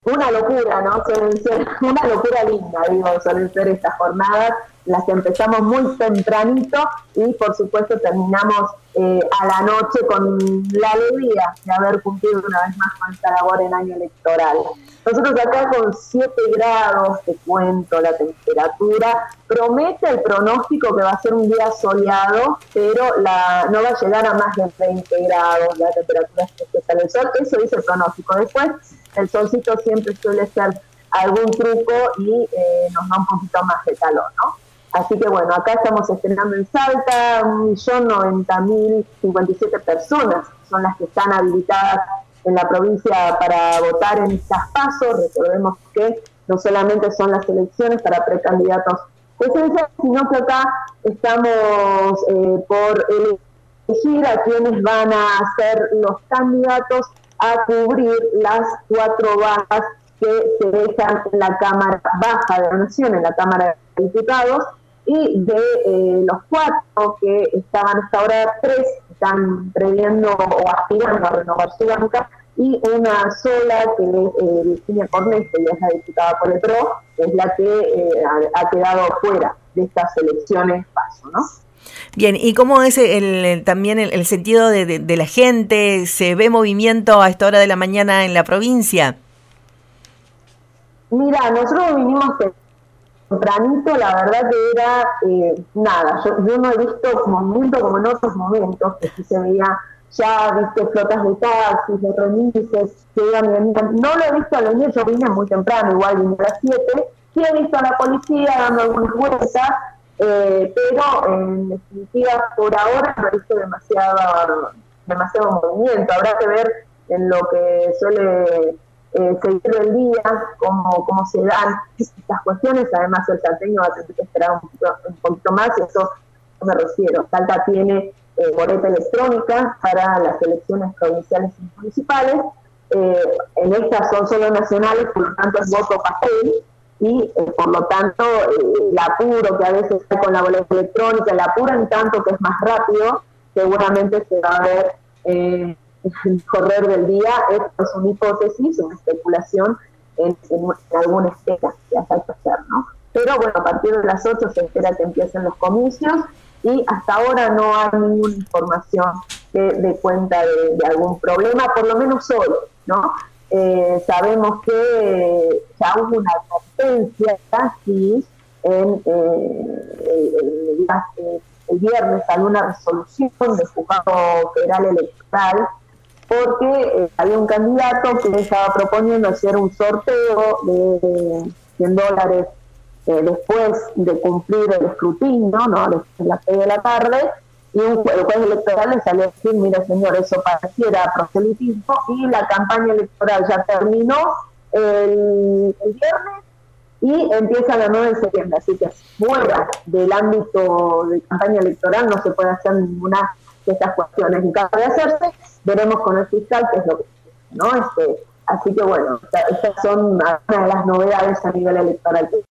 Una locura, ¿no? Suelen ser una locura linda, digo, suelen ser estas jornadas, las que empezamos muy tempranito y por supuesto terminamos a la noche con la alegría de haber cumplido una vez más con esta labor en año electoral. Nosotros acá con 7 grados, te cuento la temperatura, promete el pronóstico que va a ser un día soleado, pero no va a llegar a más de 20 grados la temperatura que sale el sol, eso dice el pronóstico. Después el solcito siempre suele ser algún truco y nos da un poquito más de calor, ¿no? Así que bueno, acá estamos estrenando en Salta, 1.090.057 personas son las que están habilitadas en la provincia para votar en estas pasos. Recordemos que no solamente son las elecciones para precandidatos presidenciales, sino que acá estamos por elegir a quienes van a ser los candidatos a cubrir las 4 bajas que se dejan en la Cámara Baja de la Nación, en la Cámara de Diputados, y de los 4 que estaban hasta ahora, 3 están previendo o aspirando a renovar su banca, y una sola que es Virginia Cornejo, y es la diputada por el PRO, es la que ha quedado fuera de estas elecciones paso, ¿no? Bien, ¿y cómo es también el sentido de la gente? ¿Se ve movimiento a esta hora de la mañana en la provincia? Mira, nosotros vinimos tempranito, la verdad que era nada, yo no he visto movimiento como en otros momentos, que sí se veía ya, viste, flotas de taxis, de remises, que iban y venían. No lo he visto a venir, yo vine muy temprano, igual vine a las 7, sí he visto a la policía dando algunas vueltas, pero en definitiva por ahora no he visto demasiado movimiento. Habrá que ver en lo que suele seguir el día, cómo se dan estas cuestiones. Además el salteño va a tener que esperar un poquito más, y eso me refiero. Salta tiene boleta electrónica para las elecciones provinciales y municipales. En estas son solo nacionales, por lo tanto es voto papel, y por lo tanto el apuro que a veces hay con la boleta electrónica, el apuro en tanto que es más rápido, seguramente se va a ver el correr del día. Esto es una hipótesis, una especulación en alguna esfera que haya que hacer, ¿no? Pero bueno, a partir de las 8 se espera que empiecen los comicios, y hasta ahora no hay ninguna información que dé cuenta de algún problema, por lo menos hoy, ¿no? Sabemos que ya hubo una advertencia casi el viernes, salió una resolución del Juzgado Federal Electoral, porque había un candidato que estaba proponiendo hacer un sorteo de $100 después de cumplir el escrutinio, ¿no? Después de las 6 de la tarde, y el juez electoral le salió a decir: mira señor, eso pareciera proselitismo, y la campaña electoral ya terminó el viernes y empieza la 9 de septiembre, así que fuera del ámbito de campaña electoral no se puede hacer ninguna de estas cuestiones. En caso de hacerse, veremos con el fiscal qué es lo que ¿no? Así que bueno, estas son algunas de las novedades a nivel electoral.